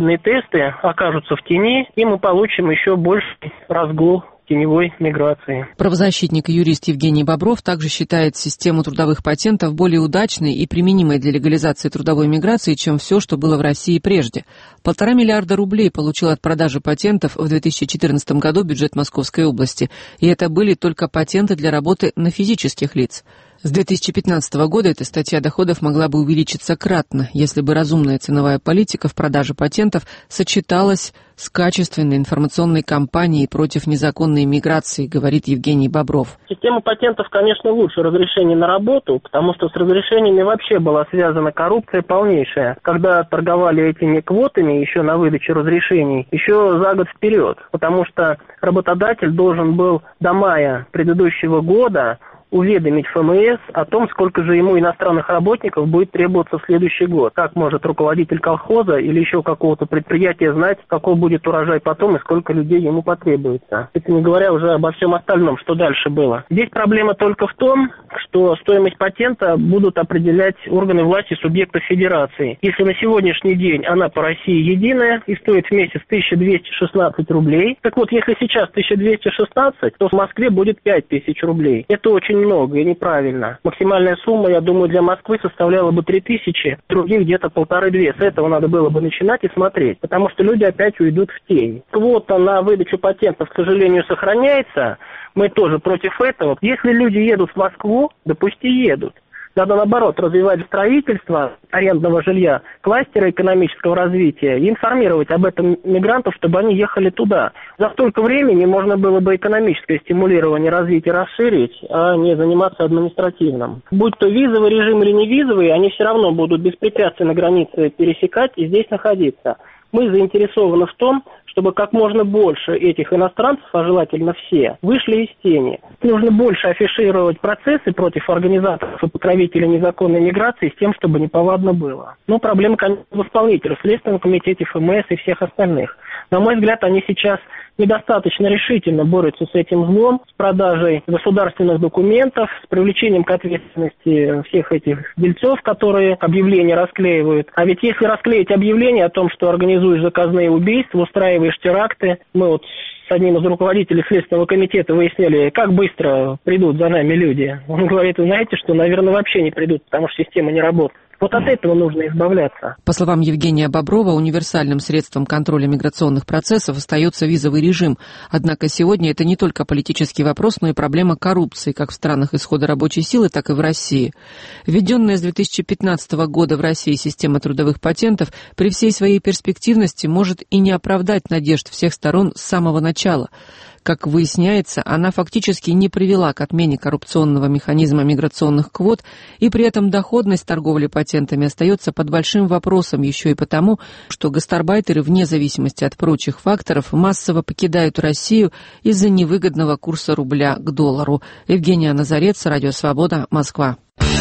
подобные тесты окажутся в тени, и мы получим еще больший разгул теневой миграции. Правозащитник и юрист Евгений Бобров также считает систему трудовых патентов более удачной и применимой для легализации трудовой миграции, чем все, что было в России прежде. Полтора миллиарда рублей получил от продажи патентов в две тысячи четырнадцатом году бюджет Московской области, и это были только патенты для работы на физических лиц. С две тысячи пятнадцатого года эта статья доходов могла бы увеличиться кратно, если бы разумная ценовая политика в продаже патентов сочеталась с качественной информационной кампанией против незаконной миграции, говорит Евгений Бобров. Система патентов, конечно, лучше разрешений на работу, потому что с разрешениями вообще была связана коррупция полнейшая, когда торговали этими квотами еще на выдачу разрешений, еще за год вперед, потому что работодатель должен был до мая предыдущего года уведомить эф эм эс о том, сколько же ему иностранных работников будет требоваться в следующий год. Как может руководитель колхоза или еще какого-то предприятия знать, какой будет урожай потом и сколько людей ему потребуется. Это не говоря уже обо всем остальном, что дальше было. Здесь проблема только в том, что стоимость патента будут определять органы власти субъектов федерации. Если на сегодняшний день она по России единая и стоит в месяц тысяча двести шестнадцать рублей, так вот, если сейчас тысяча двести шестнадцать, то в Москве будет пять тысяч рублей. Это очень много и неправильно. Максимальная сумма, я думаю, для Москвы составляла бы три тысячи, других где-то полторы-две. С этого надо было бы начинать и смотреть, потому что люди опять уйдут в тень. Квота на выдачу патентов, к сожалению, сохраняется. Мы тоже против этого. Если люди едут в Москву, да пусть и едут. Надо, наоборот, развивать строительство арендного жилья, кластеры экономического развития и информировать об этом мигрантов, чтобы они ехали туда. За столько времени можно было бы экономическое стимулирование развития расширить, а не заниматься административным. Будь то визовый режим или не визовый, они все равно будут беспрепятственно границы пересекать и здесь находиться. Мы заинтересованы в том, чтобы как можно больше этих иностранцев, а желательно все, вышли из тени. Нужно больше афишировать процессы против организаторов и покровителей незаконной миграции с тем, чтобы неповадно было. Но проблема, конечно, в исполнителях, в Следственном комитете, эф эм эс и всех остальных. На мой взгляд, они сейчас недостаточно решительно борются с этим злом, с продажей государственных документов, с привлечением к ответственности всех этих дельцов, которые объявления расклеивают. А ведь если расклеить объявление о том, что организуешь заказные убийства, устраиваешь теракты, мы вот с одним из руководителей Следственного комитета выясняли, как быстро придут за нами люди. Он говорит, вы знаете, что, наверное, вообще не придут, потому что система не работает. Вот от этого нужно избавляться. По словам Евгения Боброва, универсальным средством контроля миграционных процессов остается визовый режим. Однако сегодня это не только политический вопрос, но и проблема коррупции, как в странах исхода рабочей силы, так и в России. Введенная с две тысячи пятнадцатого года в России система трудовых патентов при всей своей перспективности может и не оправдать надежд всех сторон с самого начала. Как выясняется, она фактически не привела к отмене коррупционного механизма миграционных квот, и при этом доходность торговли патентами остается под большим вопросом еще и потому, что гастарбайтеры, вне зависимости от прочих факторов, массово покидают Россию из-за невыгодного курса рубля к доллару. Евгения Назарец, Радио Свобода, Москва.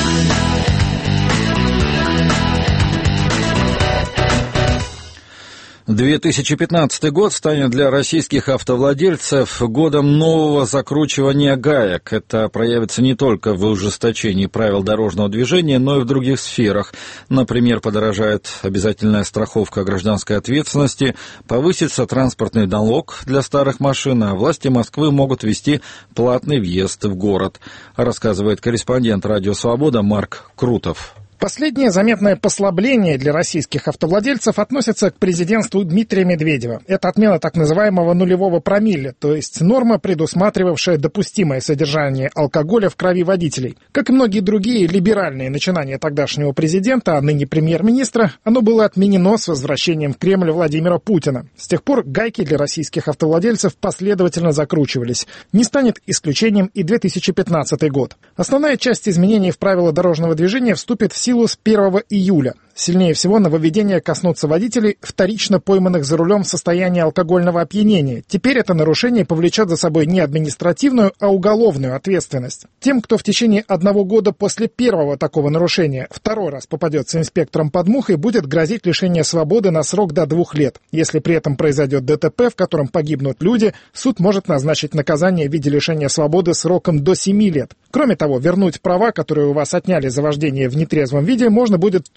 две тысячи пятнадцатый год станет для российских автовладельцев годом нового закручивания гаек. Это проявится не только в ужесточении правил дорожного движения, но и в других сферах. Например, подорожает обязательная страховка гражданской ответственности, повысится транспортный налог для старых машин, а власти Москвы могут ввести платный въезд в город, рассказывает корреспондент «Радио Свобода» Марк Крутов. Последнее заметное послабление для российских автовладельцев относится к президентству Дмитрия Медведева. Это отмена так называемого нулевого промилле, то есть норма, предусматривавшая допустимое содержание алкоголя в крови водителей. Как и многие другие либеральные начинания тогдашнего президента, а ныне премьер-министра, оно было отменено с возвращением в Кремль Владимира Путина. С тех пор гайки для российских автовладельцев последовательно закручивались. Не станет исключением и две тысячи пятнадцатый год. Основная часть изменений в правила дорожного движения вступит в силу с первого июля. Сильнее всего нововведения коснутся водителей, вторично пойманных за рулем в состоянии алкогольного опьянения. Теперь это нарушение повлечет за собой не административную, а уголовную ответственность. Тем, кто в течение одного года после первого такого нарушения второй раз попадется инспектором под мухой, будет грозить лишение свободы на срок до двух лет. Если при этом произойдет ДТП, в котором погибнут люди, суд может назначить наказание в виде лишения свободы сроком до семи лет. Кроме того, вернуть права, которые у вас отняли за вождение в нетрезвом виде, можно будет только после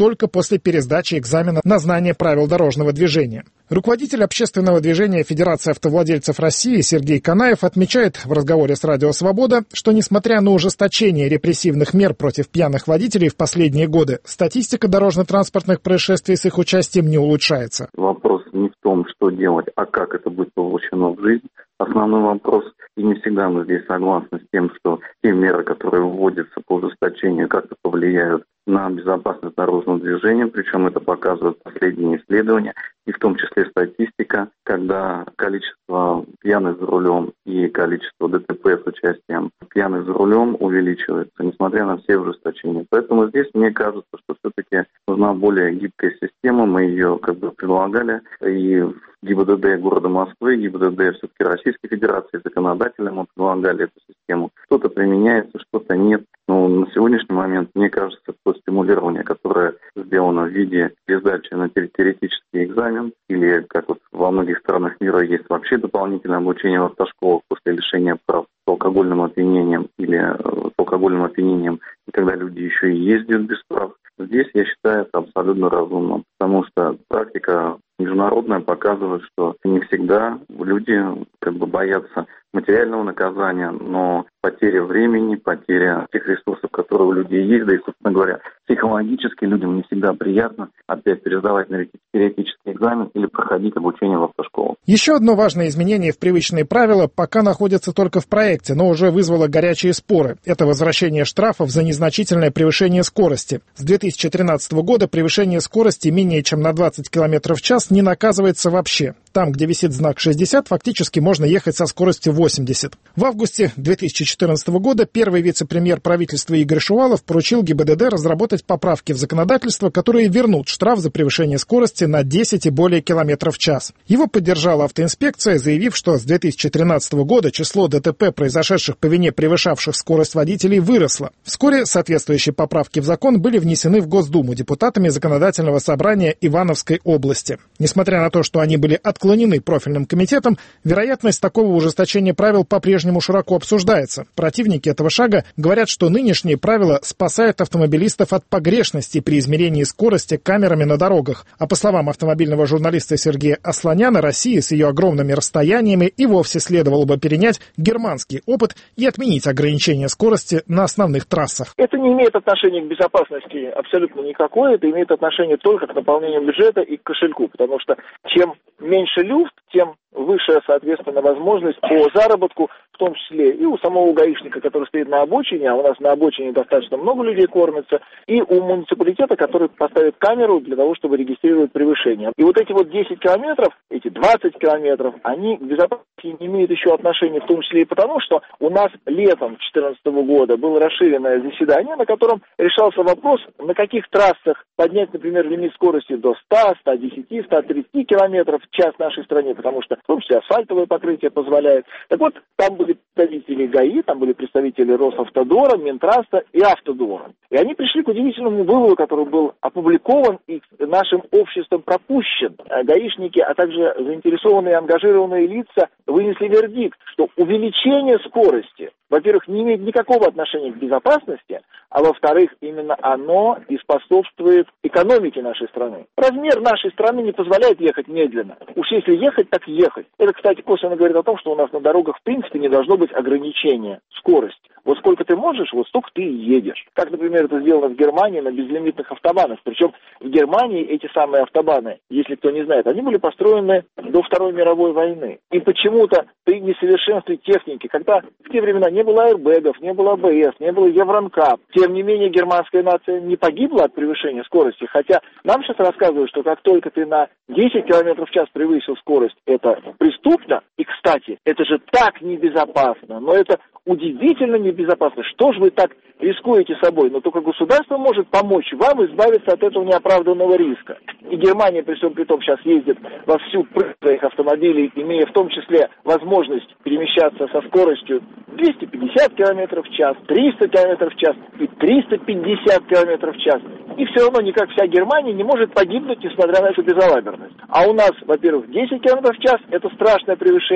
после пересдачи экзамена на знание правил дорожного движения. Руководитель общественного движения Федерации автовладельцев России Сергей Канаев отмечает в разговоре с Радио Свобода, что несмотря на ужесточение репрессивных мер против пьяных водителей в последние годы, статистика дорожно-транспортных происшествий с их участием не улучшается. Вопрос не в том, что делать, а как это будет воплощено в жизнь. Основной вопрос, и не всегда мы здесь согласны с тем, что те меры, которые вводятся по ужесточению, как-то повлияют на безопасность дорожного движения, причем это показывают последние исследования, и в том числе статистика, когда количество пьяных за рулем и количество ДТП с участием пьяных за рулем увеличивается, несмотря на все ужесточения. Поэтому здесь мне кажется, что все-таки нужна более гибкая система, мы ее как бы предлагали, и в ГИБДД города Москвы, ГИБДД все-таки Российской Федерации, законодательно мы предлагали эту систему. Что-то применяется, что-то нет. Но на сегодняшний момент, мне кажется, то стимулирование, которое сделано в виде пересдачи на теоретический экзамен, или, как вот во многих странах мира есть вообще дополнительное обучение в автошколах после лишения прав с алкогольным опьянением или с алкогольным опьянением, и когда люди еще и ездят без прав, здесь, я считаю, это абсолютно разумно, потому что практика международная показывает, что не всегда люди как бы боятся материального наказания, но потеря времени, потеря тех ресурсов, которые у людей есть, да и, собственно говоря, психологически людям не всегда приятно опять пересдавать на теоретический экзамен или проходить обучение в автошколах. Еще одно важное изменение в привычные правила пока находится только в проекте, но уже вызвало горячие споры. Это возвращение штрафов за незначительное превышение скорости. С две тысячи тринадцатого года превышение скорости менее чем на двадцать километров в час не наказывается вообще. Там, где висит знак шестьдесят, фактически можно ехать со скоростью восемьдесят. В августе две тысячи четырнадцатого года первый вице-премьер правительства Игорь Шувалов поручил ГИБДД разработать поправки в законодательство, которые вернут штраф за превышение скорости на десять и более километров в час. Его поддержала автоинспекция, заявив, что с две тысячи тринадцатого года число ДТП, произошедших по вине превышавших скорость водителей, выросло. Вскоре соответствующие поправки в закон были внесены в Госдуму депутатами Законодательного собрания Ивановской области. Несмотря на то, что они были отклонены профильным комитетом, вероятность такого ужесточения правил по-прежнему широко обсуждается. Противники этого шага говорят, что нынешние правила спасают автомобилистов от погрешности при измерении скорости камерами на дорогах. А по словам автомобильного журналиста Сергея Асланяна, России с ее огромными расстояниями и вовсе следовало бы перенять германский опыт и отменить ограничения скорости на основных трассах. Это не имеет отношения к безопасности абсолютно никакой, это имеет отношение только к наполнению бюджета и к кошельку, потому что чем меньше люфт, тем выше, соответственно, возможность по заработку, в том числе и у самого гаишника, который стоит на обочине, а у нас на обочине достаточно много людей кормится, и у муниципалитета, который поставит камеру для того, чтобы регистрировать превышение. И вот эти вот десять километров, эти двадцать километров, они к безопасности не имеют еще отношения, в том числе и потому, что у нас летом две тысячи четырнадцатого года было расширенное заседание, на котором решался вопрос, на каких трассах поднять, например, лимит скорости до ста, ста десяти, ста тридцати километров в час в нашей стране, потому что в том числе асфальтовое покрытие позволяет. Так вот, там были представители ГАИ, там были представители Росавтодора, Минтраста и Автодора. И они пришли к удивительному выводу, который был опубликован и нашим обществом пропущен. Гаишники, а также заинтересованные и ангажированные лица вынесли вердикт, что увеличение скорости, во-первых, не имеет никакого отношения к безопасности, а во-вторых, именно оно и способствует экономике нашей страны. Размер нашей страны не позволяет ехать медленно. Уж если ехать, так ехать. Это, кстати, косвенно говорит о том, что у нас на дорогах в принципе не должно быть ограничения скорости. Вот сколько ты можешь, вот столько ты и едешь. Как, например, это сделано в Германии на безлимитных автобанах. Причем в Германии эти самые автобаны, если кто не знает, они были построены до Второй мировой войны. И почему-то при несовершенстве техники, когда в те времена не было аэрбэгов, не было АБС, не было Евронкап, тем не менее германская нация не погибла от превышения скорости. Хотя нам сейчас рассказывают, что как только ты на десять километров в час превысил скорость, это преступно. И, кстати, это же так небезопасно, но это удивительно небезопасно. Что же вы так рискуете собой? Но только государство может помочь вам избавиться от этого неоправданного риска. И Германия, при всем при том, сейчас ездит вовсю прыг своих автомобилей, имея в том числе возможность перемещаться со скоростью двести пятьдесят километров в час, триста километров в час и триста пятьдесят километров в час. И все равно никак вся Германия не может погибнуть, несмотря на эту безалаберность. А у нас, во-первых, десять километров в час – это страшное превышение.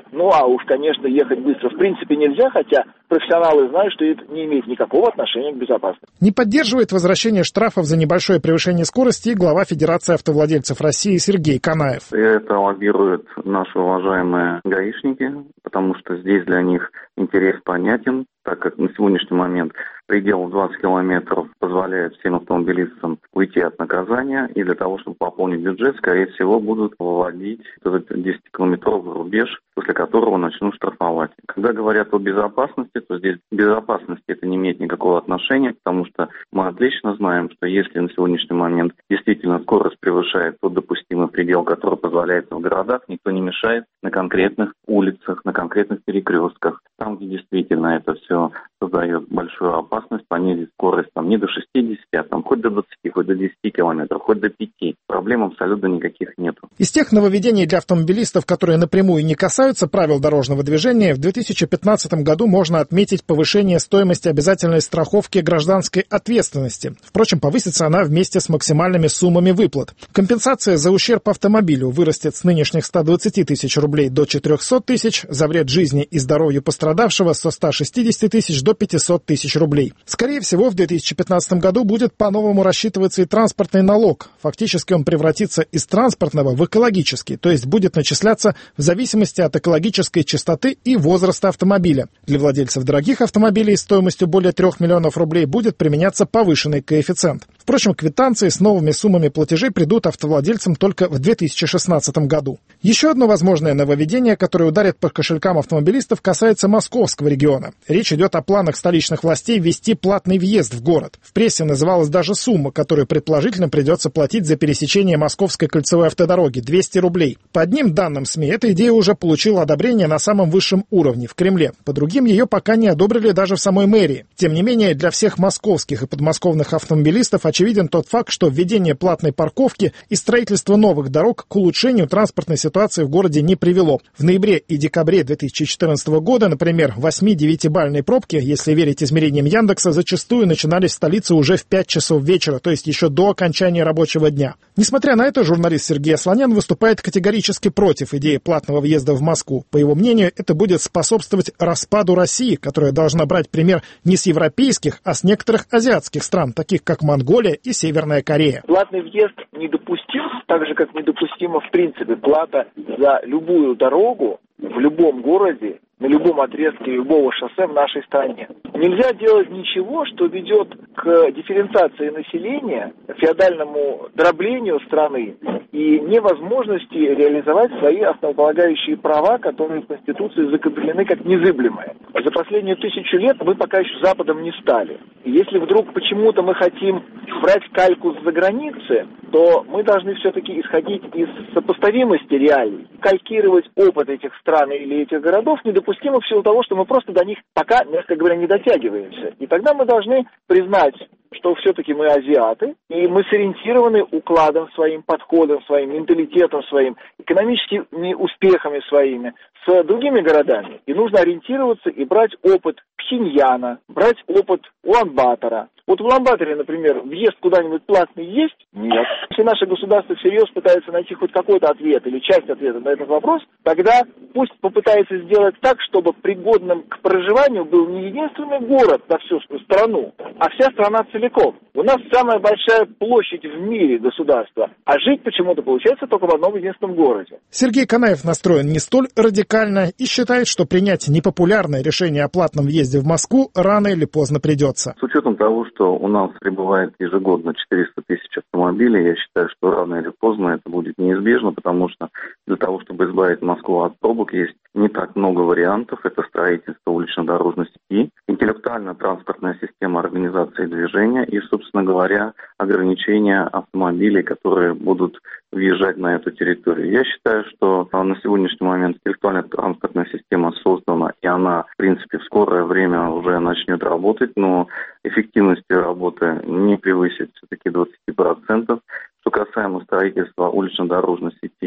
Ну а уж, конечно, ехать быстро в принципе нельзя, хотя профессионалы знают, что это не имеет никакого отношения к безопасности. Не поддерживает возвращение штрафов за небольшое превышение скорости и глава Федерации автовладельцев России Сергей Канаев. Это лоббируют наши уважаемые гаишники, потому что здесь для них интерес понятен, так как на сегодняшний момент предел двадцать километров позволяет всем автомобилистам уйти от наказания, и для того, чтобы пополнить бюджет, скорее всего, будут вводить этот десятикилометровый рубеж, после которого начнут штрафовать. Когда говорят о безопасности, то здесь безопасности это не имеет никакого отношения, потому что мы отлично знаем, что если на сегодняшний момент действительно скорость превышает тот допустимый предел, который позволяет в городах, никто не мешает на конкретных улицах, на конкретных перекрестках, там, где действительно это все создает большую опасность, понизить скорость там не до шестидесяти, а там хоть до двадцати, хоть до десяти километров, хоть до пяти. Проблем абсолютно никаких нету. Из тех нововведений для автомобилистов, которые напрямую не касаются правил дорожного движения, в две тысячи пятнадцатом году можно отметить повышение стоимости обязательной страховки гражданской ответственности. Впрочем, повысится она вместе с максимальными суммами выплат. Компенсация за ущерб автомобилю вырастет с нынешних ста двадцати тысяч рублей до четырехсот тысяч, за вред жизни и здоровью пострадавшего со ста шестидесяти тысяч до пятисот тысяч рублей. Скорее всего, в две тысячи пятнадцатом году будет по-новому рассчитываться и транспортный налог. Фактически он превратится из транспортного в экологический, то есть будет начисляться в зависимости от экологической частоты и возраста автомобиля. Для владельцев дорогих автомобилей стоимостью более трех миллионов рублей будет применяться повышенный коэффициент. Впрочем, квитанции с новыми суммами платежей придут автовладельцам только в две тысячи шестнадцатом году. Еще одно возможное нововведение, которое ударит по кошелькам автомобилистов, касается московского региона. Речь идет о планах столичных властей ввести платный въезд в город. В прессе называлась даже сумма, которую предположительно придется платить за пересечение Московской кольцевой автодороги – двести рублей. По одним данным СМИ, эта идея уже получила одобрение на самом высшем уровне – в Кремле. По другим, ее пока не одобрили даже в самой мэрии. Тем не менее, для всех московских и подмосковных автомобилистов очевиден тот факт, что введение платной парковки и строительство новых дорог к улучшению транспортной ситуации в городе не привело. В ноябре и декабре две тысячи четырнадцатого года, например, восьми-девятибалльные пробки, если верить измерениям Яндекса, зачастую начинались в столице уже в пять часов вечера, то есть еще до окончания рабочего дня. Несмотря на это, журналист Сергей Асланян выступает категорически против идеи платного въезда в Москву. По его мнению, это будет способствовать распаду России, которая должна брать пример не с европейских, а с некоторых азиатских стран, таких как Монголия и Северная Корея. Платный въезд недопустим, так же как недопустима в принципе плата за любую дорогу в любом городе, на любом отрезке любого шоссе в нашей стране. Нельзя делать ничего, что ведет к дифференциации населения, феодальному дроблению страны и невозможности реализовать свои основополагающие права, которые в Конституции закреплены как незыблемые. За последнюю тысячу лет мы пока еще Западом не стали. И если вдруг почему-то мы хотим брать кальку с-за границы, то мы должны все-таки исходить из сопоставимости реалий. Калькировать опыт этих стран или этих городов недопустимо в силу того, что мы просто до них пока, мягко говоря, не дотягиваемся. И тогда мы должны признать, что все-таки мы азиаты, и мы сориентированы укладом своим, подходом своим, менталитетом своим, экономическими успехами своими с другими городами. И нужно ориентироваться и брать опыт Пхеньяна, брать опыт Улан-Батора. Вот в Улан-Баторе, например, въезд куда-нибудь платный есть? Нет. Если наше государство всерьез пытается найти хоть какой-то ответ или часть ответа на этот вопрос, тогда пусть попытается сделать так, чтобы пригодным к проживанию был не единственный город на всю страну, а вся страна целиком. У нас самая большая площадь в мире государства, а жить почему-то получается только в одном единственном городе. Сергей Канаев настроен не столь радикально и считает, что принять непопулярное решение о платном въезде в Москву рано или поздно придется. С учетом того, что у нас прибывает ежегодно четыреста тысяч автомобилей, я считаю, что рано или поздно это будет неизбежно, потому что для того, чтобы избавить Москву от пробок, есть не так много вариантов. Это строительство улично-дорожной сети, интеллектуально-транспортная система организации движения и, собственно говоря, ограничения автомобилей, которые будут въезжать на эту территорию. Я считаю, что на сегодняшний момент интеллектуальная транспортная система создана, и она, в принципе, в скорое время уже начнет работать, но эффективность работы не превысит все-таки двадцать процентов. Что касаемо строительства улично-дорожной сети,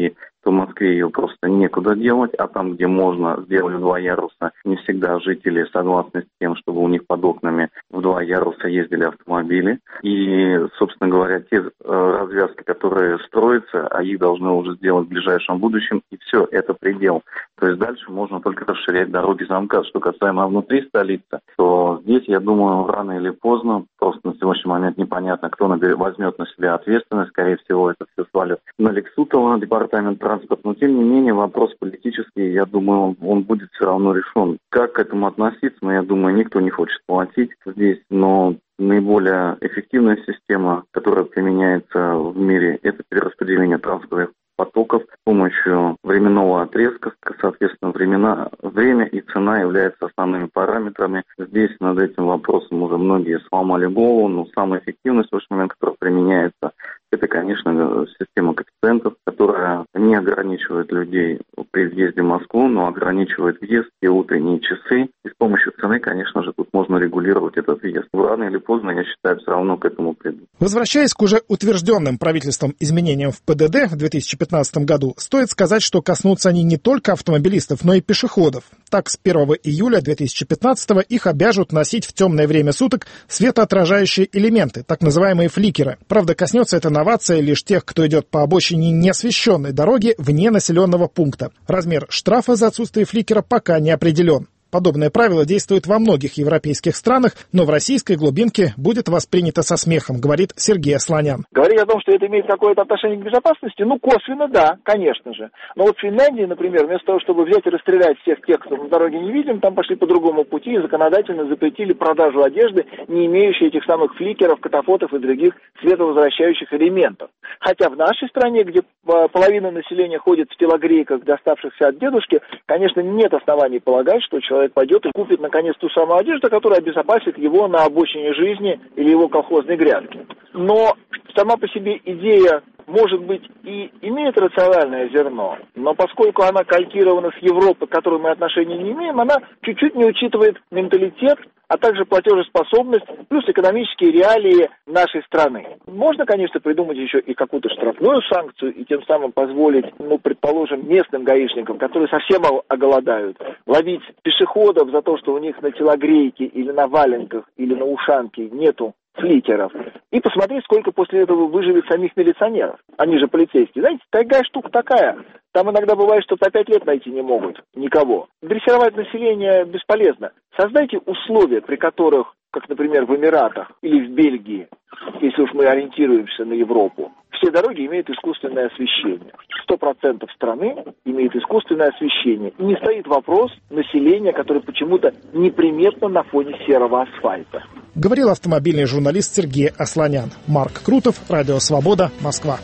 то в Москве ее просто некуда делать, а там, где можно, сделали два яруса. Не всегда жители согласны с тем, чтобы у них под окнами в два яруса ездили автомобили. И, собственно говоря, те э, развязки, которые строятся, а их должны уже сделать в ближайшем будущем, и все, это предел. То есть дальше можно только расширять дороги замка. Что касаемо внутри столицы, то здесь, я думаю, рано или поздно, просто на сегодняшний момент непонятно, кто наберет, возьмет на себя ответственность. Скорее всего, это все свалит на Лексутова, департамент транспорта. Но, тем не менее, вопрос политический, я думаю, он, он будет все равно решен. Как к этому относиться, ну, я думаю, никто не хочет платить здесь, но наиболее эффективная система, которая применяется в мире, это перераспределение транспортных потоков с помощью временного отрезка. Соответственно, времена, время и цена являются основными параметрами. Здесь над этим вопросом уже многие сломали голову, но самая эффективная в следующий момент, которая применяется, это, конечно, система коэффициентов, которая не ограничивает людей при въезде в Москву, но ограничивает въезд и утренние часы. И с помощью цены, конечно же, тут можно регулировать этот въезд. Рано или поздно, я считаю, все равно к этому придут. Возвращаясь к уже утвержденным правительством изменениям в ПДД в две тысячи пятнадцатом году, стоит сказать, что коснутся они не только автомобилистов, но и пешеходов. Так, с первого июля две тысячи пятнадцатого их обяжут носить в темное время суток светоотражающие элементы, так называемые фликеры. Правда, коснется это новация лишь тех, кто идет по обочине неосвещенной дороги вне населенного пункта. Размер штрафа за отсутствие фликера пока не определен. Подобное правило действует во многих европейских странах, но в российской глубинке будет воспринято со смехом, говорит Сергей Асланян. Говорить о том, что это имеет какое-то отношение к безопасности, ну, косвенно, да, конечно же. Но вот в Финляндии, например, вместо того, чтобы взять и расстрелять всех тех, кто на дороге не видим, там пошли по другому пути и законодательно запретили продажу одежды, не имеющей этих самых фликеров, катафотов и других световозвращающих элементов. Хотя в нашей стране, где половина населения ходит в телогрейках, доставшихся от дедушки, конечно, нет оснований полагать, что человек пойдет и купит, наконец, ту самую одежду, которая обезопасит его на обочине жизни или его колхозной грядки. Но сама по себе идея, может быть, и имеет рациональное зерно, но поскольку она калькирована с Европы, к которой мы отношения не имеем, она чуть-чуть не учитывает менталитет, а также платежеспособность, плюс экономические реалии нашей страны. Можно, конечно, придумать еще и какую-то штрафную санкцию, и тем самым позволить, ну, предположим, местным гаишникам, которые совсем оголодают, ловить пешеходов за то, что у них на телогрейке или на валенках или на ушанке нету фликеров, и посмотреть, сколько после этого выживет самих милиционеров. Они же полицейские. Знаете, такая штука такая. Там иногда бывает, что по пять лет найти не могут никого. Дрессировать население бесполезно. Создайте условия, при которых, как, например, в Эмиратах или в Бельгии, если уж мы ориентируемся на Европу, все дороги имеют искусственное освещение. Сто процентов страны имеет искусственное освещение. И не стоит вопрос населения, которое почему-то неприметно на фоне серого асфальта. Говорил автомобильный журналист Сергей Асланян. Марк Крутов, Радио Свобода, Москва.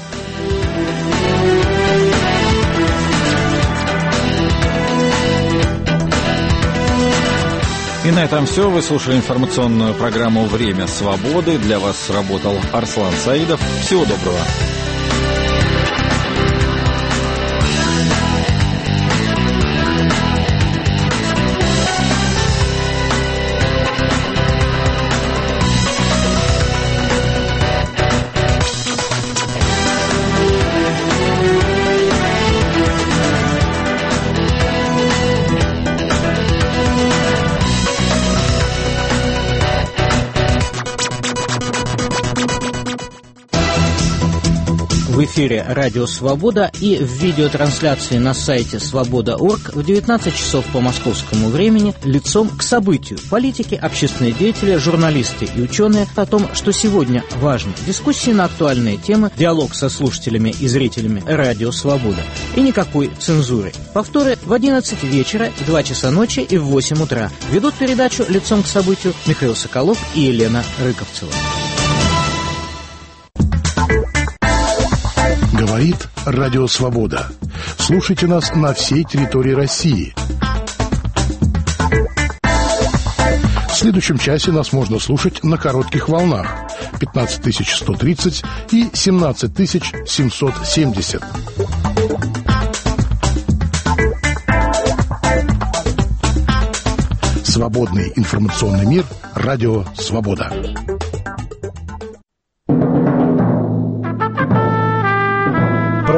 И на этом все. Вы слушали информационную программу «Время свободы». Для вас работал Арслан Саидов. Всего доброго. В эфире «Радио Свобода» и в видеотрансляции на сайте свобода точка орг в девятнадцать часов по московскому времени лицом к событию. Политики, общественные деятели, журналисты и ученые о том, что сегодня важно. Дискуссии на актуальные темы, диалог со слушателями и зрителями «Радио Свобода». И никакой цензуры. Повторы в одиннадцать вечера, в два часа ночи и в восемь утра. Ведут передачу «Лицом к событию» Михаил Соколов и Елена Рыковцева. Говорит Радио Свобода. Слушайте нас на всей территории России. В следующем часе нас можно слушать на коротких волнах пятнадцать тысяч сто тридцать и семнадцать тысяч семьсот семьдесят. Свободный информационный мир. Радио Свобода.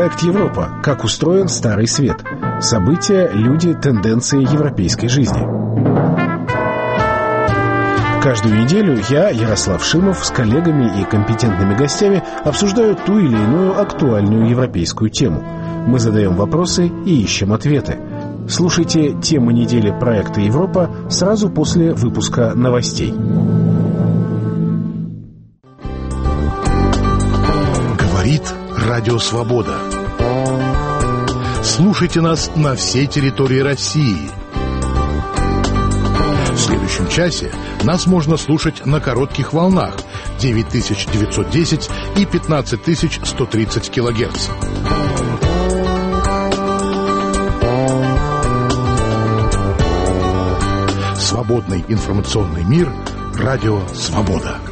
Проект «Европа. Как устроен Старый Свет». События, люди, тенденции европейской жизни. Каждую неделю я, Ярослав Шимов, с коллегами и компетентными гостями обсуждаю ту или иную актуальную европейскую тему. Мы задаем вопросы и ищем ответы. Слушайте темы недели проекта «Европа» сразу после выпуска новостей. Говорит Радио Свобода. Слушайте нас на всей территории России. В следующем часе нас можно слушать на коротких волнах девять тысяч девятьсот десять и пятнадцать тысяч сто тридцать килогерц. Свободный информационный мир. Радио Свобода.